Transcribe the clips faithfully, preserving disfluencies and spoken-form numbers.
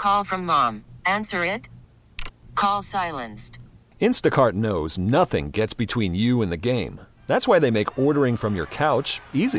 Call from mom. Answer it. Call silenced. Instacart knows nothing gets between you and the game. That's why they make ordering from your couch easy.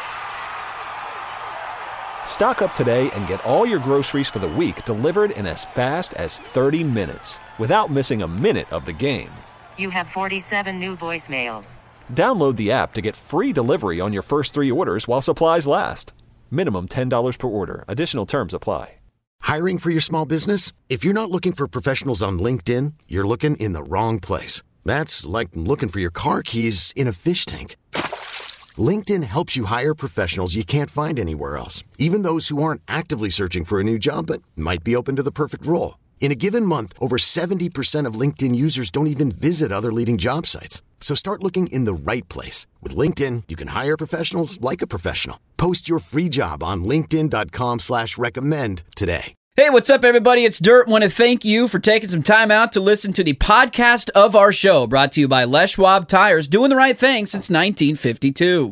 Stock up today and get all your groceries for the week delivered in as fast as thirty minutes without missing a minute of the game. You have forty-seven new voicemails. Download the app to get free delivery on your first three orders while supplies last. Minimum ten dollars per order. Additional terms apply. Hiring for your small business? If you're not looking for professionals on LinkedIn, you're looking in the wrong place. That's like looking for your car keys in a fish tank. LinkedIn helps you hire professionals you can't find anywhere else, even those who aren't actively searching for a new job but might be open to the perfect role. In a given month, over seventy percent of LinkedIn users don't even visit other leading job sites. So start looking in the right place. With LinkedIn, you can hire professionals like a professional. Post your free job on linkedin.com slash recommend today. Hey, what's up, everybody? It's Dirt. Want to thank you for taking some time out to listen to the podcast of our show, brought to you by Les Schwab Tires, doing the right thing since nineteen fifty-two.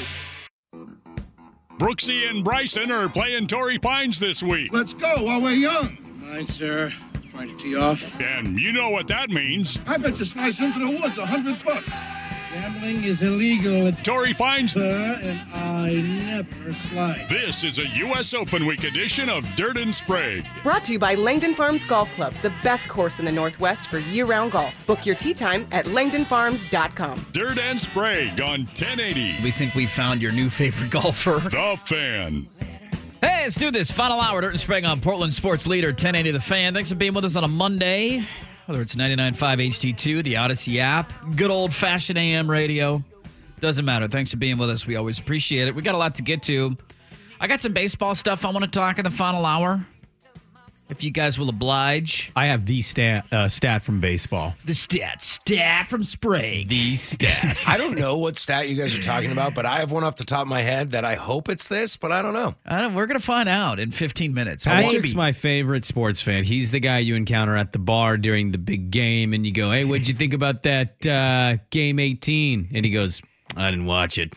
Brooksy and Bryson are playing Torrey Pines this week. Let's go while we're young. Fine, sir. Trying to tee off. And you know what that means. I bet you slice into the woods a hundred bucks. Gambling is illegal at Torrey Pines, sir, and I never slide. This is a U S Open Week edition of Dirt and Sprague. Brought to you by Langdon Farms Golf Club, the best course in the Northwest for year-round golf. Book your tee time at langdon farms dot com. Dirt and Sprague on ten eighty. We think we found your new favorite golfer. The Fan. Hey, let's do this. Final hour, Dirt and Sprague on Portland Sports Leader, ten eighty The Fan. Thanks for being with us on a Monday. Whether it's ninety-nine point five H D two, the Odyssey app, good old-fashioned A M radio. Doesn't matter. Thanks for being with us. We always appreciate it. We got a lot to get to. I got some baseball stuff I want to talk in the final hour, if you guys will oblige. I have the stat uh, stat from baseball. The stat. Stat from Sprague. The stat. I don't know what stat you guys are talking about, but I have one off the top of my head that I hope it's this, but I don't know. I don't, we're going to find out in fifteen minutes. Patrick's my favorite sports fan. He's the guy you encounter at the bar during the big game, and you go, hey, what'd you think about that uh, game eighteen? And he goes, I didn't watch it.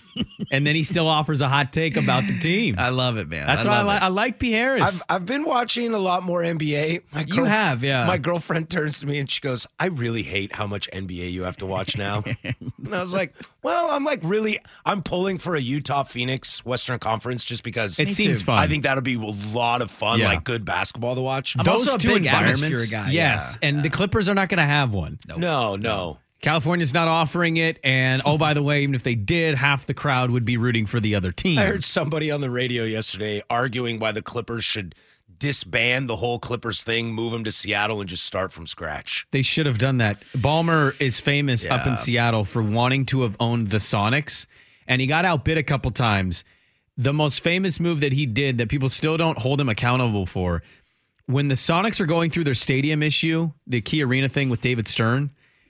And then he still offers a hot take about the team. I love it, man. That's I why I, love li- it. I like P. Harris. I've, I've been watching a lot more N B A. My You have, yeah. My girlfriend turns to me and she goes, I really hate how much N B A you have to watch now. And I was like, well, I'm like really, I'm pulling for a Utah Phoenix Western Conference just because it seems too. fun. I think that'll be a lot of fun, Yeah. like good basketball to watch. I'm Those also a two big environments, atmosphere guy. yes, yeah. and yeah. the Clippers are not going to have one. Nope. No, no. California's not offering it, and oh, by the way, even if they did, half the crowd would be rooting for the other team. I heard somebody on the radio yesterday arguing why the Clippers should disband the whole Clippers thing, move them to Seattle, and just start from scratch. They should have done that. Ballmer is famous up Yeah. in Seattle for wanting to have owned the Sonics, and he got outbid a couple times. The most famous move that he did that people still don't hold him accountable for, when the Sonics are going through their stadium issue, the Key Arena thing with David Stern,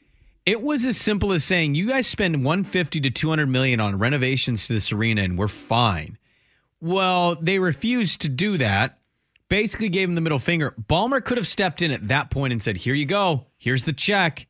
it was as simple as saying, you guys spend one hundred fifty to two hundred million on renovations to this arena and we're fine. Well, they refused to do that. Basically gave him the middle finger. Ballmer could have stepped in at that point and said, here you go. Here's the check.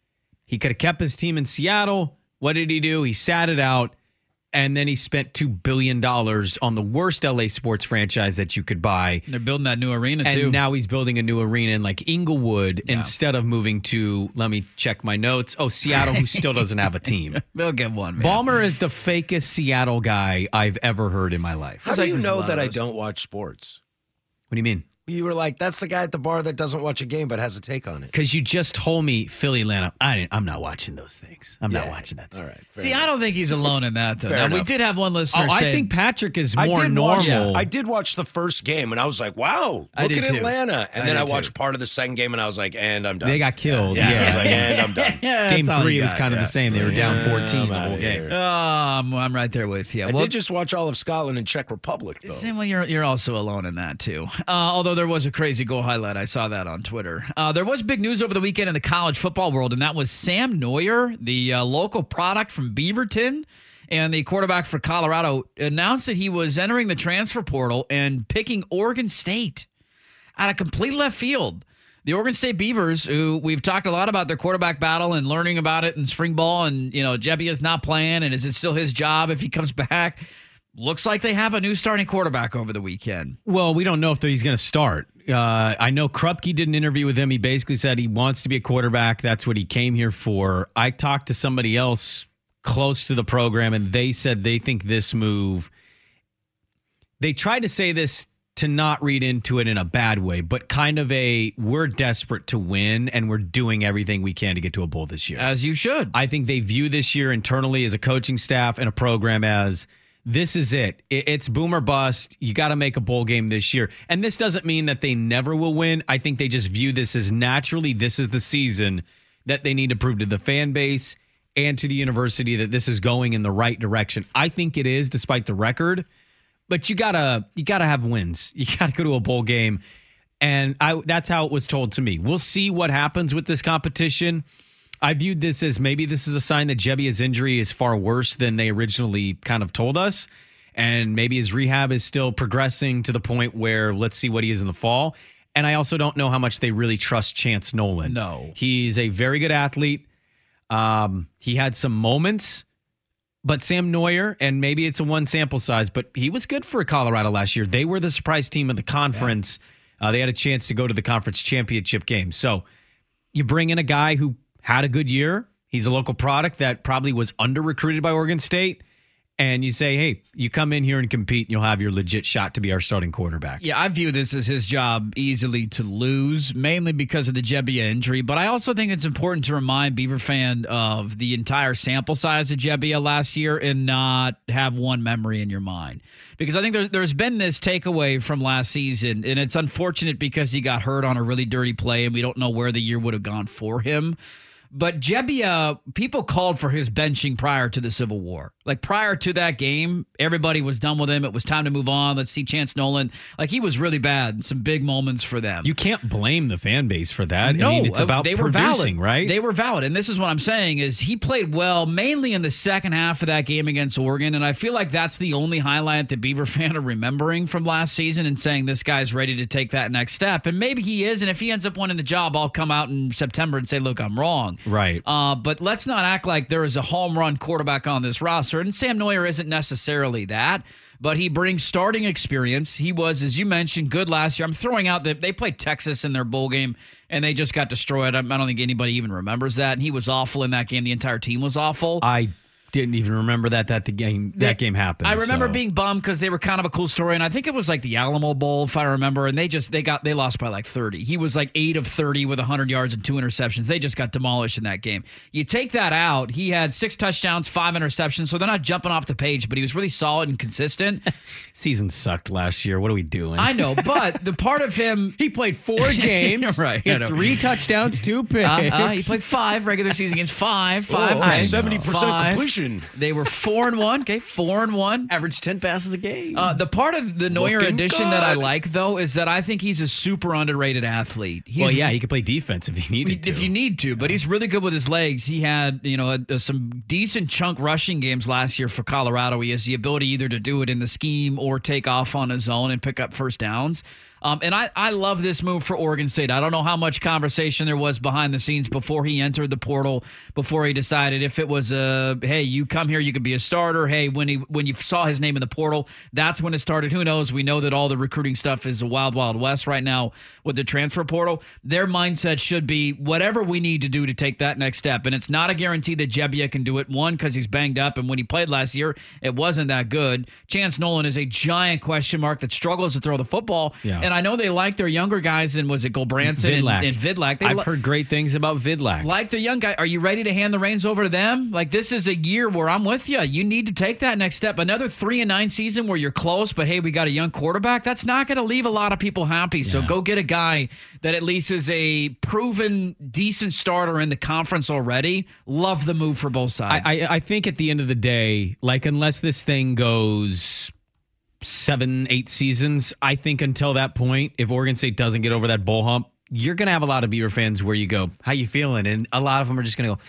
He could have kept his team in Seattle. What did he do? He sat it out. And then he spent two billion dollars on the worst L A sports franchise that you could buy. They're building that new arena, And too. now he's building a new arena in like Inglewood yeah. instead of moving to, let me check my notes, oh, Seattle, who still doesn't have a team. They'll get one, man. Ballmer is the fakest Seattle guy I've ever heard in my life. How do you know that I don't watch sports? What do you mean? You were like, that's the guy at the bar that doesn't watch a game but has a take on it. Because you just told me Philly, Atlanta. I didn't, I'm not watching those things. I'm Yeah. not watching that. All right. See, enough. I don't think he's alone in that, though. Fair Now, we enough. did have one listener Oh, I say... think Patrick is I more did normal. Watch, yeah, I did watch the first game, and I was like, wow, I look did at too. Atlanta. And I then did I watched too. part of the second game, and I was like, and I'm done. They got killed. Yeah, Yeah. I was like, and I'm done. Yeah, Game that's all three you was got, kind of yeah. the same. They were down Yeah, fourteen I'm the outta whole here. game. Um, I'm right there with you. I Well, did just watch all of Scotland and Czech Republic, though. See, well, you're you're also alone in that too. Uh, although there was a crazy goal highlight, I saw that on Twitter. Uh, there was big news over the weekend in the college football world, and that was Sam Neuer, the uh, local product from Beaverton, and the quarterback for Colorado, announced that he was entering the transfer portal and picking Oregon State out of complete left field. The Oregon State Beavers, who we've talked a lot about their quarterback battle and learning about it in spring ball, and you know, Jebbia is not playing, and is it still his job if he comes back? looks like they have a new starting quarterback over the weekend. Well, we don't know if he's going to start. Uh, I know Krupke did an interview with him. He basically said he wants to be a quarterback. That's what he came here for. I talked to somebody else close to the program, and they said they think this move, they tried to say this to not read into it in a bad way, but kind of a, we're desperate to win and we're doing everything we can to get to a bowl this year. As you should. I think they view this year internally as a coaching staff and a program as, this is it. It's boom or bust. You got to make a bowl game this year. And this doesn't mean that they never will win. I think they just view this as naturally, this is the season that they need to prove to the fan base and to the university that this is going in the right direction. I think it is, despite the record. But you gotta you gotta have wins. You gotta go to a bowl game, and I that's how it was told to me. We'll see what happens with this competition. I viewed this as maybe this is a sign that Jebbia's injury is far worse than they originally kind of told us, and maybe his rehab is still progressing to the point where let's see what he is in the fall. And I also don't know how much they really trust Chance Nolan. No, he's a very good athlete. Um, he had some moments. But Sam Neuer, and maybe it's a one sample size, but he was good for Colorado last year. They were the surprise team of the conference. Yeah. Uh, they had a chance to go to the conference championship game. So you bring in a guy who had a good year. He's a local product that probably was under-recruited by Oregon State. And you say, hey, you come in here and compete, and you'll have your legit shot to be our starting quarterback. Yeah, I view this as his job easily to lose, mainly because of the Jebbia injury. But I also think it's important to remind Beaver fan of the entire sample size of Jebbia last year and not have one memory in your mind. Because I think there's, there's been this takeaway from last season, and it's unfortunate because he got hurt on a really dirty play, and we don't know where the year would have gone for him. But Jebbia, people called for his benching prior to the Civil War. Like, prior to that game, everybody was done with him. It was time to move on. Let's see Chance Nolan. Like, he was really bad. Some big moments for them. You can't blame the fan base for that. No, I mean, it's about they were producing, valid. right? They were valid. And this is what I'm saying is he played well, mainly in the second half of that game against Oregon. And I feel like that's the only highlight that Beaver fan are remembering from last season and saying this guy's ready to take that next step. And maybe he is. And if he ends up winning the job, I'll come out in September and say, look, I'm wrong. Right. Uh, but let's not act like there is a home run quarterback on this roster. And Sam Neuer isn't necessarily that, but he brings starting experience. He was, as you mentioned, good last year. I'm throwing out that they played Texas in their bowl game, and they just got destroyed. I don't think anybody even remembers that. And he was awful in that game. The entire team was awful. I didn't even remember that that the game that they, game happened. I remember so. being being bummed because they were kind of a cool story, and I think it was like the Alamo Bowl, if I remember. And they just they got they lost by like thirty. He was like eight of thirty with one hundred yards and two interceptions. They just got demolished in that game. You take that out, he had six touchdowns, five interceptions. So they're not jumping off the page, but he was really solid and consistent. Season sucked last year. What are we doing? I know, but the part of him he played four games, right? He had three touchdowns, two picks. Uh, uh, he played five regular season games, five, five, seventy percent five. completion. They were four and one. Okay, four and one. Average ten passes a game. Uh, the part of the Neuer Looking addition good. that I like, though, is that I think he's a super underrated athlete. He's, well, yeah, he could play defense if he needed to. If you need to, but he's really good with his legs. He had, you know, a, a, some decent chunk rushing games last year for Colorado. He has the ability either to do it in the scheme or take off on his own and pick up first downs. Um, and I, I love this move for Oregon State. I don't know how much conversation there was behind the scenes before he entered the portal, before he decided if it was a, hey, you come here, you could be a starter. Hey, when he when you saw his name in the portal, that's when it started. Who knows? We know that all the recruiting stuff is a wild, wild west right now with the transfer portal. Their mindset should be whatever we need to do to take that next step. And it's not a guarantee that Jebbia can do it. One, because he's banged up, and when he played last year, it wasn't that good. Chance Nolan is a giant question mark that struggles to throw the football. Yeah. And I know they like their younger guys, and was it Gulbranson Vidlak. and, and Vidlak? They I've li- heard great things about Vidlak. Like the young guy. Are you ready to hand the reins over to them? Like, this is a year where I'm with you. You need to take that next step. Another three and nine season where you're close, but hey, we got a young quarterback. That's not going to leave a lot of people happy. So Yeah. go get a guy that at least is a proven decent starter in the conference already. Love the move for both sides. I, I, I think at the end of the day, like, unless this thing goes seven, eight seasons, I think until that point, if Oregon State doesn't get over that bowl hump, you're going to have a lot of Beaver fans where you go, how you feeling? And a lot of them are just going to go,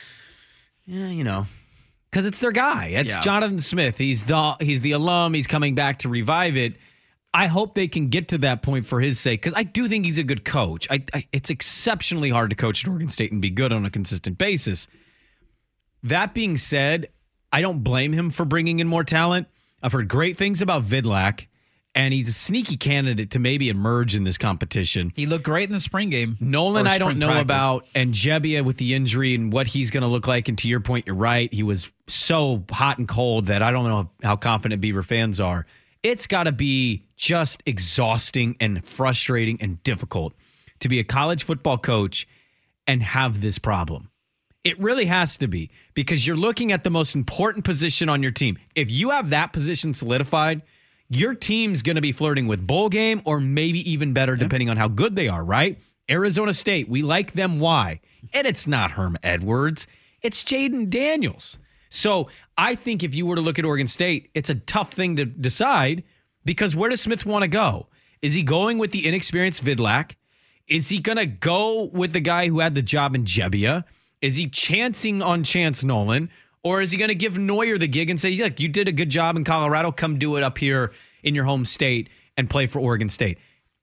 yeah, you know, because it's their guy. It's Yeah. Jonathan Smith. He's the he's the alum. He's coming back to revive it. I hope they can get to that point for his sake, because I do think he's a good coach. I, I, it's exceptionally hard to coach at Oregon State and be good on a consistent basis. That being said, I don't blame him for bringing in more talent. I've heard great things about Vidlak, and he's a sneaky candidate to maybe emerge in this competition. He looked great in the spring game. Nolan, I don't spring know practice. about, and Jebbia with the injury and what he's going to look like. And to your point, you're right. He was so hot and cold that I don't know how confident Beaver fans are. It's got to be just exhausting and frustrating and difficult to be a college football coach and have this problem. It really has to be, because you're looking at the most important position on your team. If you have that position solidified, your team's going to be flirting with bowl game or maybe even better, depending on how good they are, right? Arizona State, we like them. Why? And it's not Herm Edwards. It's Jaden Daniels. So I think if you were to look at Oregon State, it's a tough thing to decide, because where does Smith want to go? Is he going with the inexperienced Vidlak? Is he going to go with the guy who had the job in Jebbia? Is he chancing on Chance Nolan? Or is he going to give Neuer the gig and say, look, you did a good job in Colorado. Come do it up here in your home state and play for Oregon State.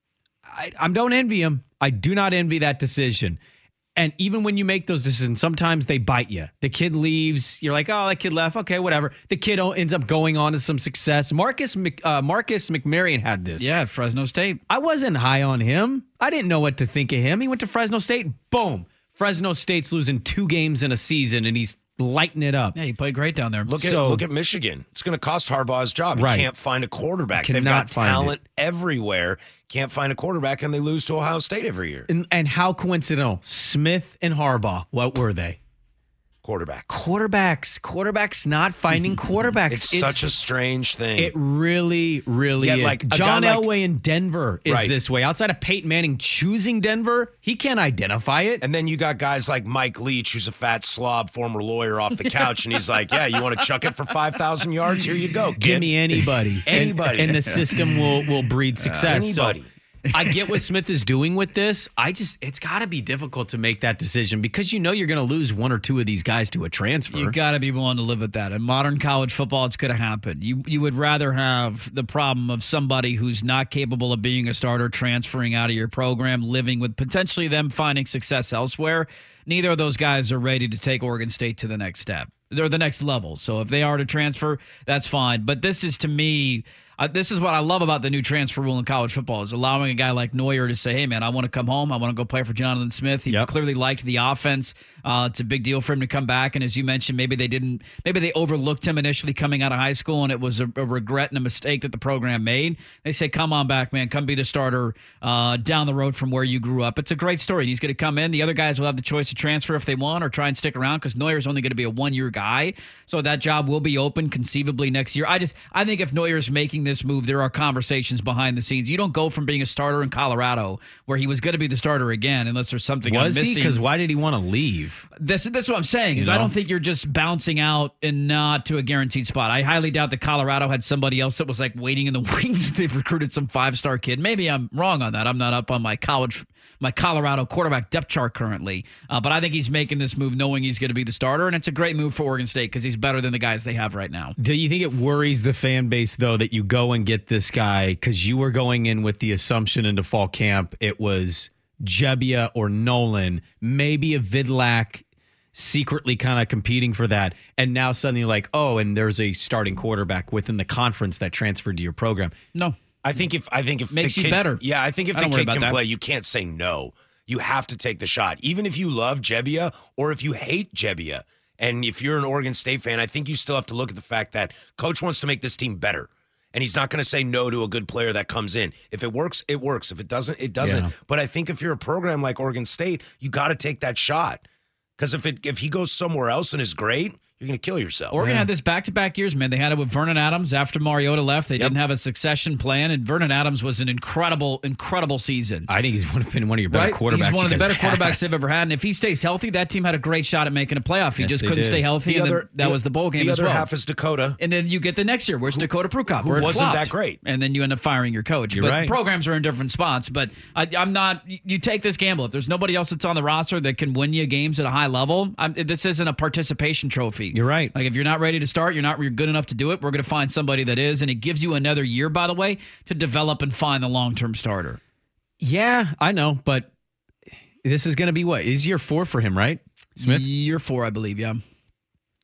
I, I don't envy him. I do not envy that decision. And even when you make those decisions, sometimes they bite you. The kid leaves. You're like, oh, that kid left. Okay, whatever. The kid ends up going on to some success. Marcus Mc, uh, Marcus McMaryion had this. Yeah, Fresno State. I wasn't high on him. I didn't know what to think of him. He went to Fresno State. Boom. Fresno State's losing two games in a season, and he's lighting it up. Yeah, he played great down there. Look So- at look at Michigan. It's going to cost Harbaugh his job. He Right. can't find a quarterback. They've Cannot got find talent everywhere. Can't find a quarterback, and they lose to Ohio State every year. And, and how coincidental. Smith and Harbaugh, what were they? Quarterback. Quarterbacks. Quarterbacks not finding quarterbacks. It's, such a strange thing. It really, really Yeah, is. like a John guy like- Elway in Denver is Right. this way. Outside of Peyton Manning choosing Denver, he can't identify it. And then you got guys like Mike Leach, who's a fat slob, former lawyer off the couch, and he's like, yeah, you want to chuck it for five thousand yards? Here you go, kid. Give me anybody. Anybody. And, and the system will, will breed success. Anybody. So I get what Smith is doing with this. I just, it's got to be difficult to make that decision, because you know you're going to lose one or two of these guys to a transfer. You got to be willing to live with that. In modern college football, it's going to happen. You you would rather have the problem of somebody who's not capable of being a starter transferring out of your program, living with potentially them finding success elsewhere. Neither of those guys are ready to take Oregon State to the next step. They're the next level. So if they are to transfer, that's fine. But this is, to me, Uh, this is what I love about the new transfer rule in college football, is allowing a guy like Neuer to say, hey, man, I want to come home. I want to go play for Jonathan Smith. He Yep. clearly liked the offense. Uh, it's a big deal for him to come back. And as you mentioned, maybe they didn't, maybe they overlooked him initially coming out of high school, and it was a, a regret and a mistake that the program made. They say, come on back, man. Come be the starter uh, down the road from where you grew up. It's a great story. He's going to come in. The other guys will have the choice to transfer if they want, or try and stick around, because Neuer's only going to be a one-year guy. So that job will be open conceivably next year. I just, I think if Neuer's making this move, there are conversations behind the scenes. You don't go from being a starter in Colorado, where he was going to be the starter again, unless there's something Was I'm he? missing. Because why did he want to leave? This, this is what I'm saying, is You I know? don't think you're just bouncing out and not to a guaranteed spot. I highly doubt that Colorado had somebody else that was like waiting in the wings. They've recruited some five-star kid. Maybe I'm wrong on that. I'm not up on my college, my Colorado quarterback depth chart currently. Uh, but I think he's making this move knowing he's going to be the starter, and it's a great move for Oregon State because he's better than the guys they have right now. Do you think it worries the fan base, though, that you go and get this guy because you were going in with the assumption into fall camp it was Jebbia or Nolan, maybe a Vidlak secretly kind of competing for that, and now suddenly you're like, oh, and there's a starting quarterback within the conference that transferred to your program? No. I think if I think if Makes the you kid, better. Yeah, I think if I the don't worry kid about can that. play, you can't say no. You have to take the shot, even if you love Jebbia or if you hate Jebbia. And if you're an Oregon State fan, I think you still have to look at the fact that coach wants to make this team better. And he's not going to say no to a good player that comes in. If it works, it works. If it doesn't, it doesn't. Yeah. But I think if you're a program like Oregon State, you got to take that shot. Because if it if he goes somewhere else and is great, you're going to kill yourself. Oregon had this back-to-back years, man. They had it with Vernon Adams after Mariota left. They Yep. didn't have a succession plan, and Vernon Adams was an incredible, incredible season. I think he's one of, been one of your better Right? quarterbacks. He's one of the you better guys have quarterbacks had. they've ever had. And if he stays healthy, that team had a great shot at making a playoff. He Yes, just they couldn't did. stay healthy, The and other- then that the- was the bowl game The as other well. half is Dakota. And then you get the next year. Where's Dakota Prukop? who Where it wasn't flopped. that great. And then you end up firing your coach. You're but right. programs are in different spots. But I, I'm not. You take this gamble. If there's nobody else that's on the roster that can win you games at a high level, I'm, this isn't a participation trophy. You're right. Like if you're not ready to start, you're not you're good enough to do it. We're going to find somebody that is, and it gives you another year, by the way, to develop and find the long-term starter. Yeah, I know, but this is going to be what? Is year four for him, right? Smith? Year four, I believe. Yeah.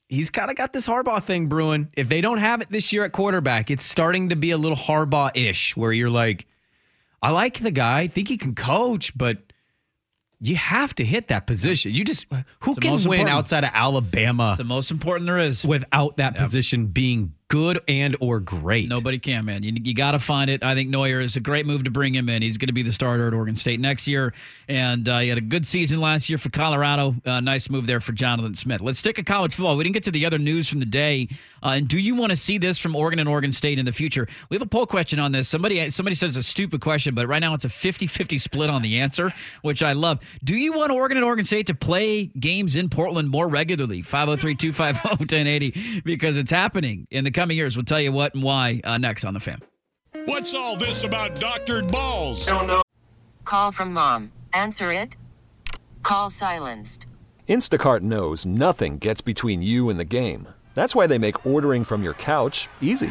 he's kind of got this Harbaugh thing brewing. If they don't have it this year at quarterback, it's starting to be a little Harbaugh-ish where you're like, I like the guy, I think he can coach, but you have to hit that position. You just who It's the can most win important. outside of Alabama It's the most important there is. without that Yep. position being good and or great? Nobody can, man. You, you got to find it. I think Neuer is a great move to bring him in. He's going to be the starter at Oregon State next year. And uh, he had a good season last year for Colorado. Uh, nice move there for Jonathan Smith. Let's stick at college football. We didn't get to the other news from the day. Uh, and do you want to see this from Oregon and Oregon State in the future? We have a poll question on this. Somebody somebody says it's a stupid question, but right now it's a fifty-fifty split on the answer, which I love. Do you want Oregon and Oregon State to play games in Portland more regularly? five oh three, two five oh, one oh eight oh, because it's happening in the coming years. We'll tell you what and why uh, next on The Fan. What's all this about doctored balls? Call from mom. Answer it. Call silenced. Instacart knows nothing gets between you and the game. That's why they make ordering from your couch easy.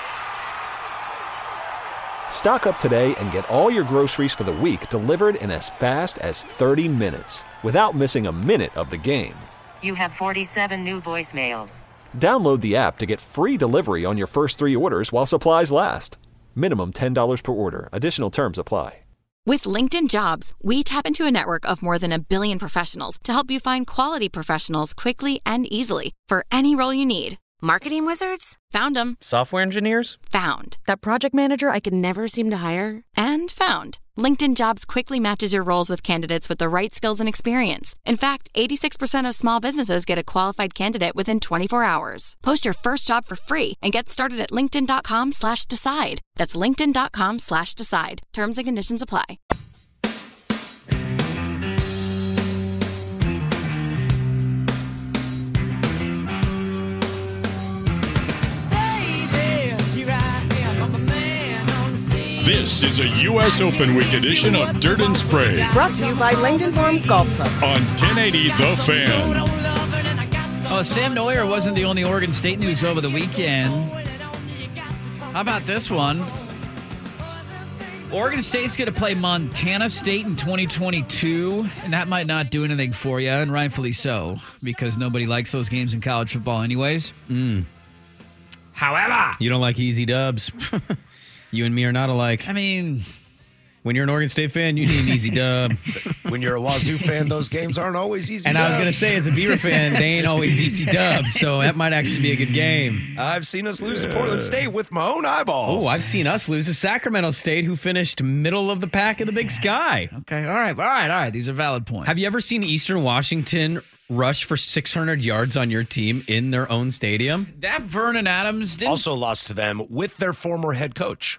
Stock up today and get all your groceries for the week delivered in as fast as thirty minutes without missing a minute of the game. You have forty-seven new voicemails. Download the app to get free delivery on your first three orders while supplies last. Minimum ten dollars per order. Additional terms apply. With LinkedIn Jobs, we tap into a network of more than a billion professionals to help you find quality professionals quickly and easily for any role you need. Marketing wizards? Found them. Software engineers? Found. That project manager I could never seem to hire? And found. LinkedIn Jobs quickly matches your roles with candidates with the right skills and experience. In fact, eighty-six percent of small businesses get a qualified candidate within twenty-four hours. Post your first job for free and get started at linkedin.com slash decide. That's linkedin.com slash decide. Terms and conditions apply. This is a U S Open Week edition of Dirt and Spray Brought to you by Langdon Farms Golf Club. on ten eighty The Fan. Oh, Sam Neuer wasn't the only Oregon State news over the weekend. How about this one? Oregon State's going to play Montana State in twenty twenty-two, and that might not do anything for you, and rightfully so, because nobody likes those games in college football anyways. Mm. However, You don't like easy dubs. You and me are not alike. I mean, when you're an Oregon State fan, you need an easy dub. When you're a Wazoo fan, those games aren't always easy And I was going to dubs. say, as a Beaver fan, they ain't always easy dubs, so that might actually be a good game. I've seen us lose to Portland State with my own eyeballs. Oh, I've seen us lose to Sacramento State, who finished middle of the pack of the Big Sky. okay, all right, all right, all right. These are valid points. Have you ever seen Eastern Washington rush for six hundred yards on your team in their own stadium? That Vernon Adams didn't. Also lost to them with their former head coach.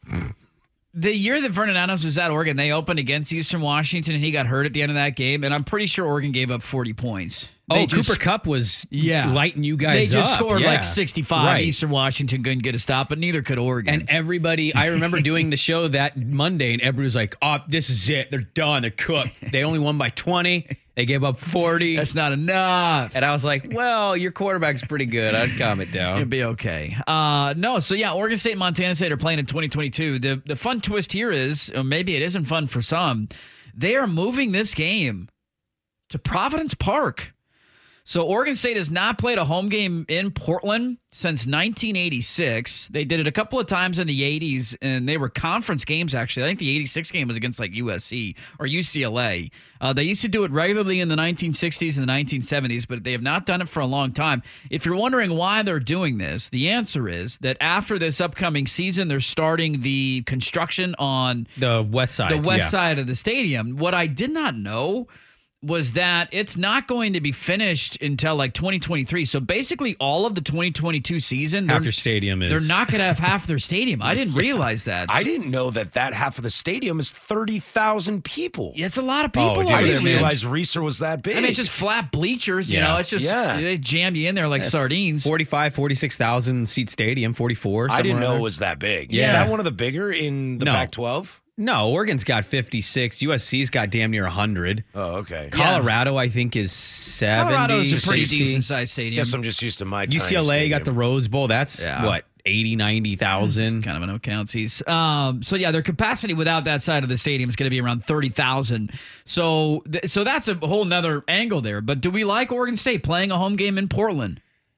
The year that Vernon Adams was at Oregon, they opened against Eastern Washington, and he got hurt at the end of that game. And I'm pretty sure Oregon gave up forty points. They Oh, just- Cooper Kupp was Yeah. lighting you They guys just up. scored Yeah. like sixty-five. Right. Eastern Washington couldn't get a stop, but neither could Oregon. And everybody, I remember doing the show that Monday, and everybody was like, oh, this is it. They're done. They're cooked. They only won by twenty. They gave up forty. That's not enough. And I was like, well, your quarterback's pretty good. I'd calm it It'll down. be okay. Uh, no, so yeah, Oregon State and Montana State are playing in twenty twenty-two. The the fun twist here is, or maybe it isn't fun for some, they are moving this game to Providence Park. So Oregon State has not played a home game in Portland since nineteen eighty-six. They did it a couple of times in the eighties, and they were conference games, actually. I think the eighty-six game was against like U S C or U C L A. Uh, they used to do it regularly in the nineteen sixties and the nineteen seventies, but they have not done it for a long time. If you're wondering why they're doing this, the answer is that after this upcoming season, they're starting the construction on The west side. the west yeah. side of the stadium. What I did not know was that it's not going to be finished until like twenty twenty-three. So basically all of the twenty twenty-two season, Half they're, your stadium is. they're not going to have half their stadium. I didn't realize that. I didn't know that that half of the stadium is thirty thousand people. Yeah, it's a lot of people. Oh, dude, over I there, didn't man. realize Reeser was that big. I mean, it's just flat bleachers, you Yeah. know, it's just, Yeah. they jam you in there like sardines. forty-five, forty-six thousand seat stadium, forty-four. I didn't somewhere know around it there. was that big. Yeah. Is that one of the bigger in the No. Pac twelve? No, Oregon's got fifty-six. U S C's got damn near one hundred. Oh, okay. Colorado, I think, is seventy. Colorado's a pretty sixty. decent sized stadium. Guess I'm just used to my U C L A tiny got the stadium. Rose Bowl. That's Yeah. what, eighty, ninety thousand. Kind of an accountsies. Um, so yeah, their capacity without that side of the stadium is going to be around thirty thousand. So, th- so that's a whole nother angle there. But do we like Oregon State playing a home game in Portland?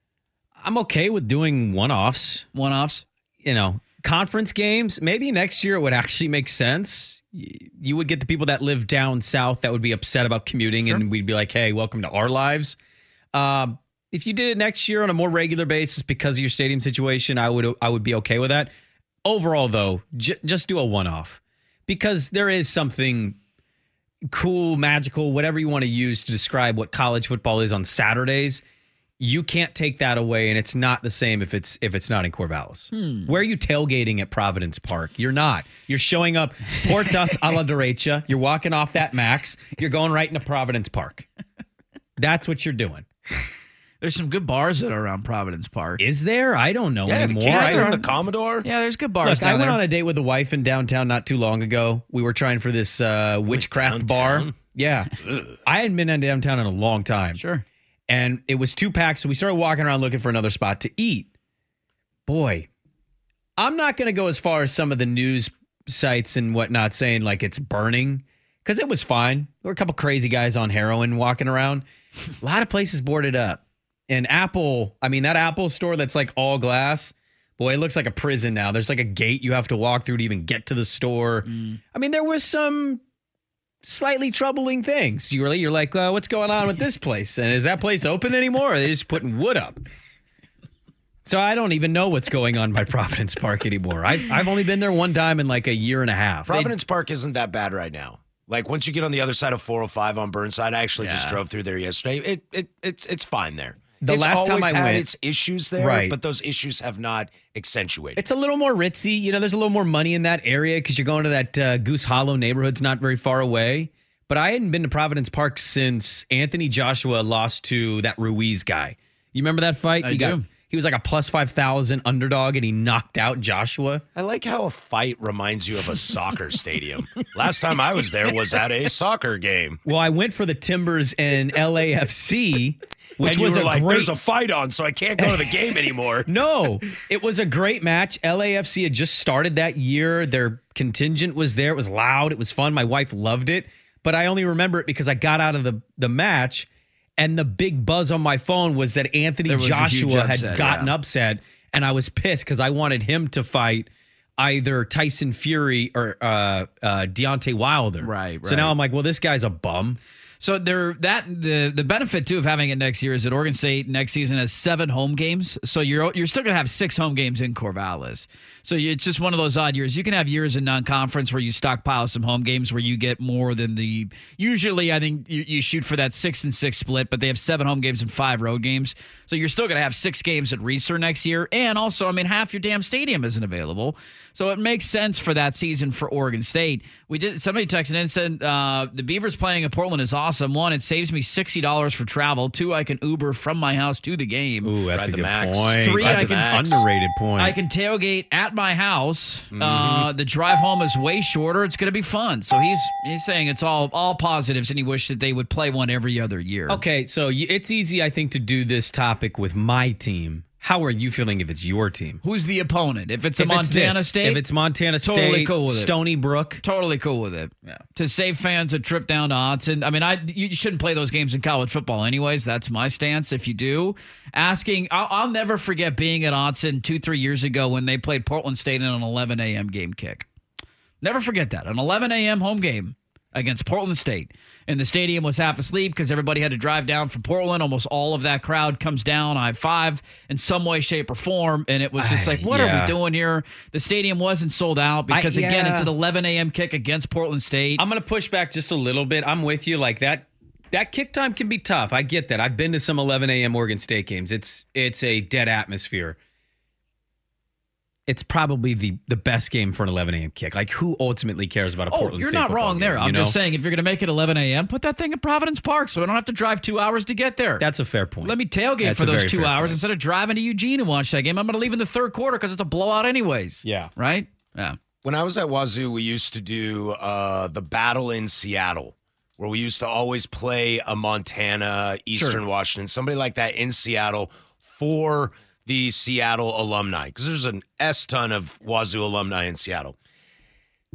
I'm okay with doing one-offs. One-offs? You know, conference games, maybe next year it would actually make sense. You would get the people that live down south that would be upset about commuting, sure. and we'd be like, hey, welcome to our lives. Um, if you did it next year on a more regular basis because of your stadium situation, I would I would be okay with that. Overall, though, j- just do a one-off because there is something cool, magical, whatever you want to use to describe what college football is on Saturdays. You can't take that away, and it's not the same if it's if it's not in Corvallis. Hmm. Where are you tailgating at Providence Park? You're not. You're showing up Portas a la derecha. You're walking off that Max. You're going right into Providence Park. That's what you're doing. There's some good bars that are around Providence Park. Is there? I don't know yeah, anymore. The Kingston, I, the Commodore. Yeah, there's good bars. Look, down I went there. on a date with a wife in downtown not too long ago. We were trying for this uh, witchcraft bar. Yeah. I hadn't been in downtown in a long time. Sure. And it was two packs, so we started walking around looking for another spot to eat. Boy, I'm not going to go as far as some of the news sites and whatnot saying like it's burning, because it was fine. There were a couple crazy guys on heroin walking around. A lot of places boarded up. And Apple, I mean, that Apple store that's like all glass, boy, it looks like a prison now. There's like a gate you have to walk through to even get to the store. Mm. I mean, there was some slightly troubling things. You really, you're like, uh, what's going on with this place? And is that place open anymore? Or are they just putting wood up? So I don't even know what's going on by Providence Park anymore. I, I've only been there one time in like a year and a half. Providence they, Park isn't that bad right now. Like once you get on the other side of four oh five on Burnside, I actually yeah. just drove through there yesterday. It it it's it's fine there. The it's last time always I had went, its issues there, right. but those issues have not accentuated. It's a little more ritzy. You know, there's a little more money in that area because you're going to that uh, Goose Hollow neighborhood's not very far away. But I hadn't been to Providence Park since Anthony Joshua lost to that Ruiz guy. You remember that fight? I he do. Got, he was like a plus five thousand underdog, and he knocked out Joshua. I like how a fight reminds you of a soccer stadium. Last time I was there was at a soccer game. Well, I went for the Timbers and L A F C. Which and you was were a like, great... there's a fight on, so I can't go to the game anymore. No, it was a great match. L A F C had just started that year. Their contingent was there. It was loud. It was fun. My wife loved it. But I only remember it because I got out of the, the match, and the big buzz on my phone was that Anthony was Joshua upset, had gotten yeah. upset, and I was pissed because I wanted him to fight either Tyson Fury or uh, uh, Deontay Wilder. Right, right. So now I'm like, well, this guy's a bum. So there, that the the benefit too of having it next year is that Oregon State next season has seven home games. So you're you're still gonna have six home games in Corvallis. So you, it's just one of those odd years. You can have years in non-conference where you stockpile some home games where you get more than the. Usually, I think you, you shoot for that six and six split, but they have seven home games and five road games. So you're still gonna have six games at Reser next year, and also, I mean, half your damn stadium isn't available. So it makes sense for that season for Oregon State. We did. Somebody texted in and said uh, the Beavers playing in Portland is awesome. One, it saves me sixty dollars for travel. Two, I can Uber from my house to the game. Ooh, that's Ride a the good max. point. Three, that's I an can- underrated point. I can tailgate at my house. Mm-hmm. Uh, the drive home is way shorter. It's going to be fun. So he's he's saying it's all all positives, and he wished that they would play one every other year. Okay, so y- it's easy, I think, to do this topic with my team. How are you feeling if it's your team? Who's the opponent? If it's a If it's Montana this, State, if it's Montana totally State, cool with it. Stony Brook. Totally cool with it. Yeah. To save fans a trip down to Autzen. I mean, I you shouldn't play those games in college football anyways. That's my stance. If you do, asking, I'll, I'll never forget being at Autzen two, three years ago when they played Portland State in an eleven a.m. game kick. Never forget that. An eleven a.m. home game against Portland State. And the stadium was half asleep because everybody had to drive down from Portland. Almost all of that crowd comes down I five in some way, shape, or form. And it was just like, what yeah. are we doing here? The stadium wasn't sold out because, I, again, yeah. it's an eleven a.m. kick against Portland State. I'm going to push back just a little bit. I'm with you. Like that that kick time can be tough. I get that. I've been to some eleven a.m. Oregon State games. It's it's a dead atmosphere. It's probably the, the best game for an eleven a.m. kick. Like, who ultimately cares about a Oh, Portland you're State not football wrong there. game, I'm you know? just saying, if you're going to make it eleven a.m., put that thing in Providence Park so I don't have to drive two hours to get there. That's a fair point. Let me tailgate That's for a those very two fair hours point. instead of driving to Eugene and watch that game. I'm going to leave in the third quarter because it's a blowout anyways. Yeah. Right? Yeah. When I was at Wazoo, we used to do uh, the Battle in Seattle, where we used to always play a Montana, Eastern Sure. Washington, somebody like that in Seattle for the Seattle alumni, because there's an S ton of Wazoo alumni in Seattle.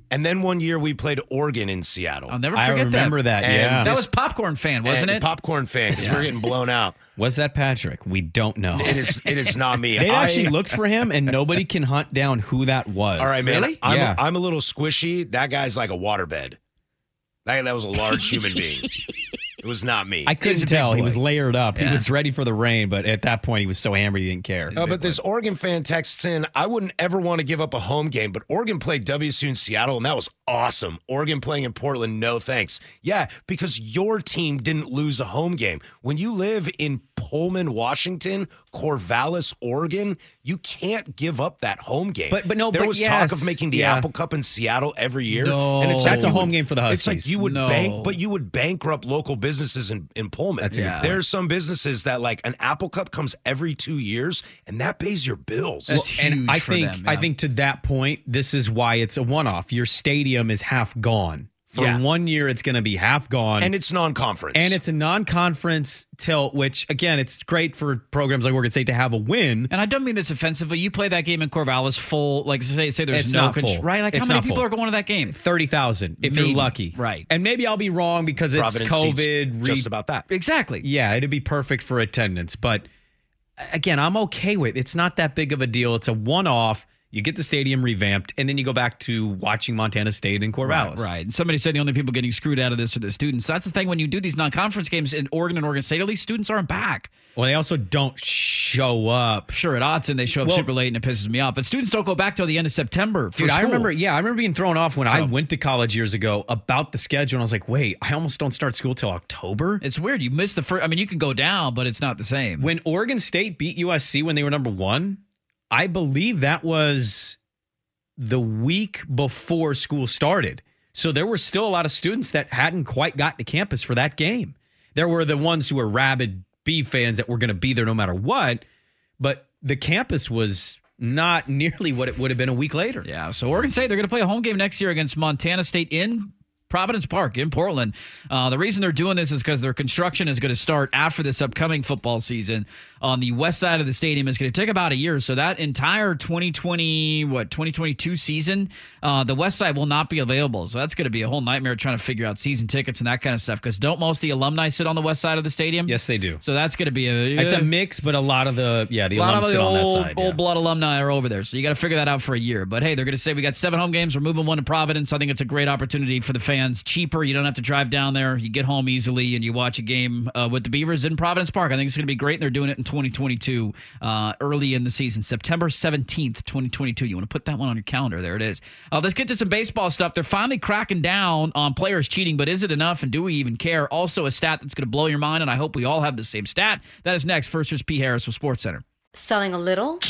And then one year we played Oregon in Seattle. I'll never I forget remember that. And yeah, That this- was Popcorn Fan, wasn't and it? Popcorn Fan, because Yeah. we're getting blown out. was that Patrick? We don't know. It is. It is not me. They I- actually looked for him, and nobody can hunt down who that was. All right, man. Really? I'm, Yeah. I'm a little squishy. That guy's like a waterbed. That, that was a large human being. It was not me. I He's a couldn't big tell. He boy. was layered up. Yeah. He was ready for the rain, but at that point, he was so hammered he didn't care. Uh, but this Oregon fan texts in, I wouldn't ever want to give up a home game, but Oregon played W S U in Seattle, and that was awesome. Oregon playing in Portland, no thanks. Yeah, because your team didn't lose a home game. When you live in Pullman, Washington, Corvallis, Oregon, you can't give up that home game. But- but no, there but was yes, talk of making the yeah. Apple Cup in Seattle every year. No. and it's That's like a you home would- game for the It's like Huskies. you would No. bank, but you would bankrupt local businesses in, in Pullman. That's a good Yeah. There are some businesses that like an Apple Cup comes every two years, and that pays your bills. That's Well, and huge I for think them, I yeah. think to that point, this is why it's a one-off. Your stadium is half gone. For Yeah. one year, it's going to be half gone, and it's non-conference. and it's a non-conference tilt. Which again, it's great for programs like Oregon State to have a win. And I don't mean this offensively. You play that game in Corvallis full, like say, say there's It's no not control, full. right? Like It's how many not people full. are going to that game? Thirty thousand if Maybe. you're lucky, Right. And maybe I'll be wrong because it's Providence seats COVID. re- just about that. Exactly. Yeah, it'd be perfect for attendance. But again, I'm okay with it. It's not that big of a deal. It's a one-off. You get the stadium revamped, and then you go back to watching Montana State and Corvallis. Right, right. And somebody said the only people getting screwed out of this are the students. That's the thing when you do these non-conference games in Oregon and Oregon State, at least students aren't back. Well, they also don't show up. Sure, at Autzen, they show up Well- super late and it pisses me off. But students don't go back till the end of September for Dude, I school. remember, yeah, I remember being thrown off when I So- went to college years ago about the schedule. And I was like, wait, I almost don't start school till October. It's weird. You missed the first. I mean, you can go down, but it's not the same. When Oregon State beat U S C when they were number one, I believe that was the week before school started. So there were still a lot of students that hadn't quite got to campus for that game. There were the ones who were rabid B fans that were going to be there no matter what, but the campus was not nearly what it would have been a week later. Yeah, so Oregon State, they're going to play a home game next year against Montana State in Providence Park in Portland. Uh, the reason they're doing this is because their construction is going to start after this upcoming football season. On the west side of the stadium is going to take about a year. So that entire twenty twenty, what, twenty twenty-two season, uh, the west side will not be available. So that's going to be a whole nightmare trying to figure out season tickets and that kind of stuff. Because don't most of the alumni sit on the west side of the stadium? Yes, they do. So that's going to be a... It's a mix, but a lot of the, yeah, the A lot alums of sit the on that old, side. old yeah. blood alumni are over there, so you got to figure that out for a year. But hey, they're going to say we got seven home games. We're moving one to Providence. I think it's a great opportunity for the fans. Cheaper. You don't have to drive down there. You get home easily, and you watch a game uh, with the Beavers in Providence Park. I think it's going to be great. And they're doing it in twenty twenty-two, uh, early in the season, September seventeenth, twenty twenty-two. You want to put that one on your calendar. There it is. Uh, let's get to some baseball stuff. They're finally cracking down on players cheating, but is it enough? And do we even care? Also, a stat that's going to blow your mind, and I hope we all have the same stat. That is next. First, here's P. Harris with SportsCenter. Selling a little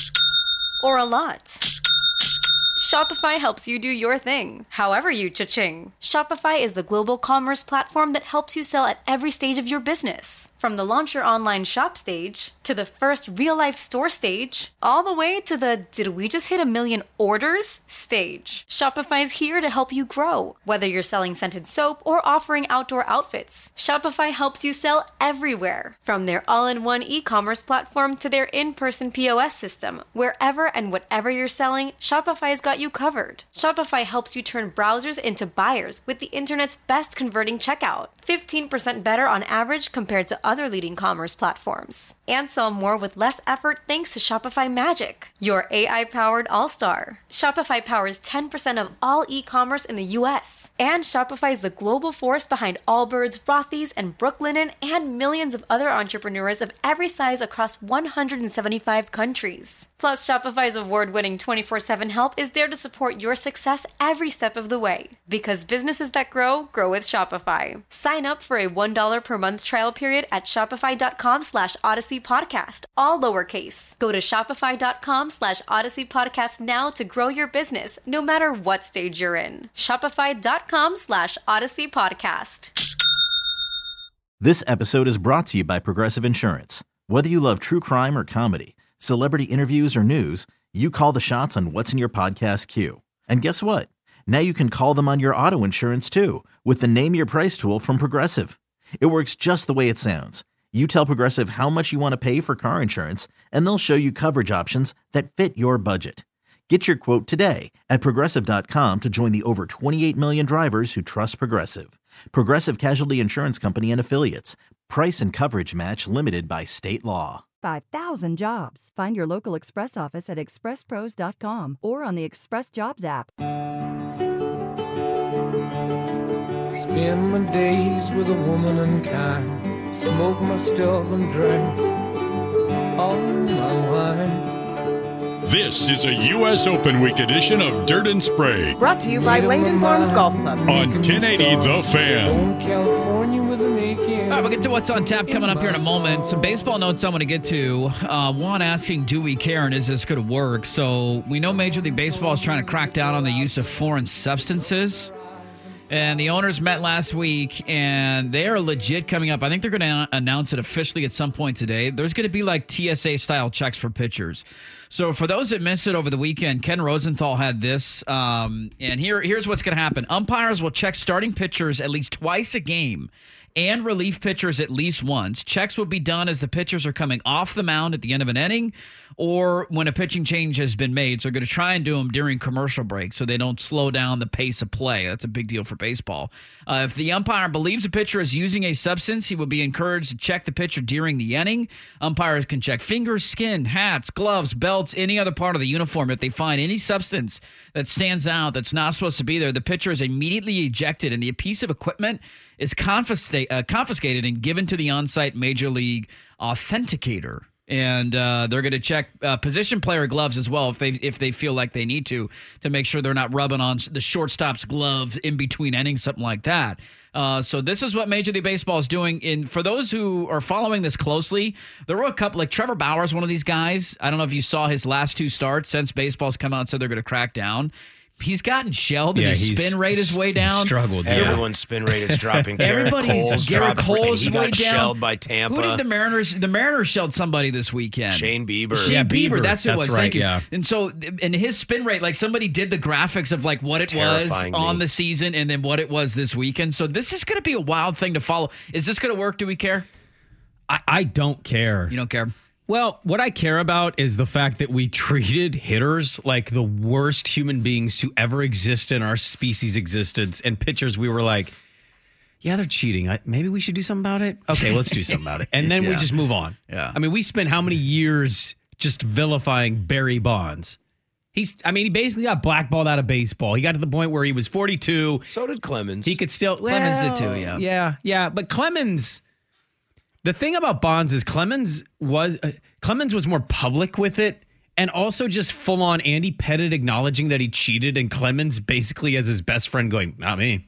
or a lot? Shopify helps you do your thing, however you cha-ching. Shopify is the global commerce platform that helps you sell at every stage of your business. From the launch your online shop stage, to the first real-life store stage, all the way to the did we just hit a million orders stage. Shopify's here to help you grow. Whether you're selling scented soap or offering outdoor outfits, Shopify helps you sell everywhere. From their all-in-one e-commerce platform to their in-person P O S system, wherever and whatever you're selling, Shopify's got you covered. Shopify helps you turn browsers into buyers with the internet's best converting checkout. fifteen percent better on average compared to other leading commerce platforms. And sell more with less effort thanks to Shopify Magic, your A I-powered all-star. Shopify powers ten percent of all e-commerce in the U S. And Shopify is the global force behind Allbirds, Rothy's, and Brooklinen, and millions of other entrepreneurs of every size across one hundred seventy-five countries. Plus, Shopify's award-winning twenty-four seven help is there to support your success every step of the way. Because businesses that grow, grow with Shopify. Sign up for a one dollar per month trial period at shopify.com slash Odyssey Podcast, all lowercase. Go to shopify.com slash Odyssey Podcast now to grow your business, no matter what stage you're in. Shopify.com slash Odyssey Podcast. This episode is brought to you by Progressive Insurance. Whether you love true crime or comedy, celebrity interviews or news, you call the shots on what's in your podcast queue. And guess what? Now you can call them on your auto insurance too with the Name Your Price tool from Progressive. It works just the way it sounds. You tell Progressive how much you want to pay for car insurance, and they'll show you coverage options that fit your budget. Get your quote today at Progressive dot com to join the over twenty-eight million drivers who trust Progressive. Progressive Casualty Insurance Company and Affiliates. Price and coverage match limited by state law. five thousand jobs. Find your local Express office at express pros dot com or on the Express Jobs app. Spend my days with a woman unkind. Smoke my stuff and drink all my wine. This is a U S Open Week edition of Dirt and Sprague. Brought to you by Langdon Farms Golf Club. On ten eighty The Fan. California with an aching. All right, we'll get to what's on tap coming up here in a moment. Some baseball notes I want to get to. Uh, one asking, do we care and is this going to work? So we know Major League Baseball is trying to crack down on the use of foreign substances. And the owners met last week, and they are legit coming up. I think they're going to announce it officially at some point today. There's going to be like T S A-style checks for pitchers. So for those that missed it over the weekend, Ken Rosenthal had this. Um, and here, here's what's going to happen. Umpires will check starting pitchers at least twice a game and relief pitchers at least once. Checks will be done as the pitchers are coming off the mound at the end of an inning or when a pitching change has been made. So they're going to try and do them during commercial break so they don't slow down the pace of play. That's a big deal for baseball. Uh, if the umpire believes a pitcher is using a substance, he will be encouraged to check the pitcher during the inning. Umpires can check fingers, skin, hats, gloves, belts, any other part of the uniform. If they find any substance that stands out that's not supposed to be there, the pitcher is immediately ejected and the piece of equipment is confiscate, uh, confiscated and given to the on-site Major League authenticator. And uh, they're going to check uh, position player gloves as well if they if they feel like they need to, to make sure they're not rubbing on the shortstop's gloves in between innings, something like that. Uh, so this is what Major League Baseball is doing. And for those who are following this closely, there were a couple, like Trevor Bauer is one of these guys. I don't know if you saw his last two starts since baseball's come out and said they're going to crack down. He's gotten shelled and Yeah, his he's spin rate is way down. Struggled. Yeah. Everyone's spin rate is dropping. Garrett Everybody's Cole's Garrett dropping. Cole's He way got down. shelled by Tampa. Who did the Mariners? The Mariners shelled somebody this weekend. Shane Bieber. Shane Yeah, Bieber. Bieber. That's who it That's was. right, Thank you. yeah. And so, and his spin rate, like somebody did the graphics of like what It's it was terrifying on me. the season and then what it was this weekend. So this is going to be a wild thing to follow. Is this going to work? Do we care? I, I don't care. You don't care? Well, what I care about is the fact that we treated hitters like the worst human beings to ever exist in our species' existence, and pitchers, we were like, yeah, they're cheating. I, maybe we should do something about it. Okay, let's do something about it. And then we Yeah. just move on. Yeah. I mean, we spent how many years just vilifying Barry Bonds? He's, I mean, he basically got blackballed out of baseball. He got to the point where he was forty-two. So did Clemens. He could still, Clemens did well, too, yeah. Yeah, yeah. But Clemens, the thing about Bonds is Clemens was uh, Clemens was more public with it, and also just full on Andy Pettitte acknowledging that he cheated, and Clemens basically as his best friend going, "Not me."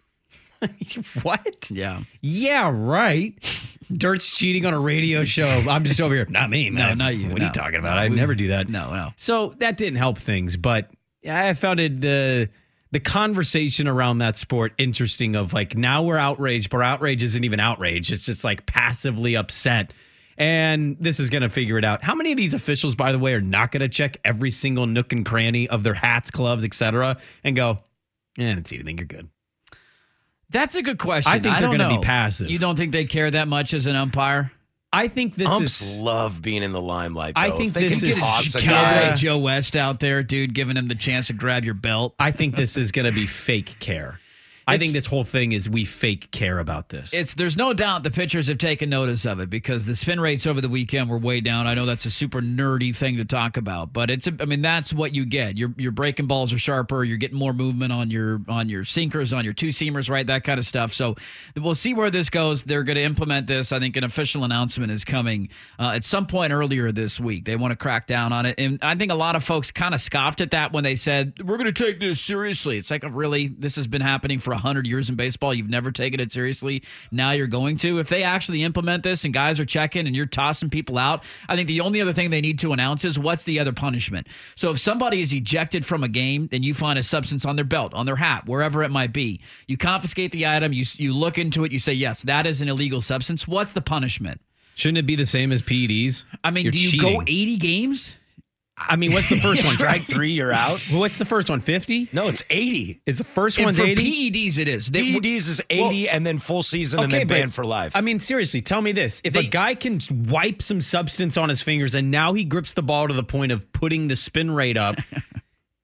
What? Yeah. Yeah, right. Dirt's cheating on a radio show. I'm just over here. Not me. No, man. not you. What no. are you talking about? No, I'd we- never do that. No, no. So that didn't help things, but I found it the the conversation around that sport interesting. Of like, now we're outraged, but our outrage isn't even outrage. It's just like passively upset. And this is going to figure it out. How many of these officials, by the way, are not going to check every single nook and cranny of their hats, gloves, et cetera, and go, eh, I didn't see anything. You're good. That's a good question. I think they're don't going to know. be passive. You don't think they care that much as an umpire? I think this Umps is. love being in the limelight. Though. I think if they this can is toss a Cowboy guy. Joe West out there, dude, giving him the chance to grab your belt. I think this is going to be fake care. I It's- think this whole thing is we fake care about this. It's there's no doubt the pitchers have taken notice of it because the spin rates over the weekend were way down. I know that's a super nerdy thing to talk about, but it's a, I mean that's what you get. Your your breaking balls are sharper. You're getting more movement on your on your sinkers, on your two seamers, right? That kind of stuff. So we'll see where this goes. They're going to implement this. I think an official announcement is coming uh, at some point earlier this week. They want to crack down on it, and I think a lot of folks kind of scoffed at that when they said we're going to take this seriously. It's like, really, this has been happening for a hundred years in baseball. You've never taken it seriously. Now you're going to. If they actually implement this and guys are checking and you're tossing people out, I think the only other thing they need to announce is what's the other punishment. So if somebody is ejected from a game, then you find a substance on their belt, on their hat, wherever it might be. You confiscate the item. You you look into it. You say, yes, that is an illegal substance. What's the punishment? Shouldn't it be the same as P E Ds? I mean, You're do you cheating. go eighty games? I mean, what's the first one? Strike three, you're out. Well, what's the first one? fifty? No, it's eighty. Is the first And one's for eighty? P E Ds, it is. They- P E Ds is eighty and then full season and then but- banned for life. I mean, seriously, tell me this. If They- a guy can wipe some substance on his fingers and now he grips the ball to the point of putting the spin rate up,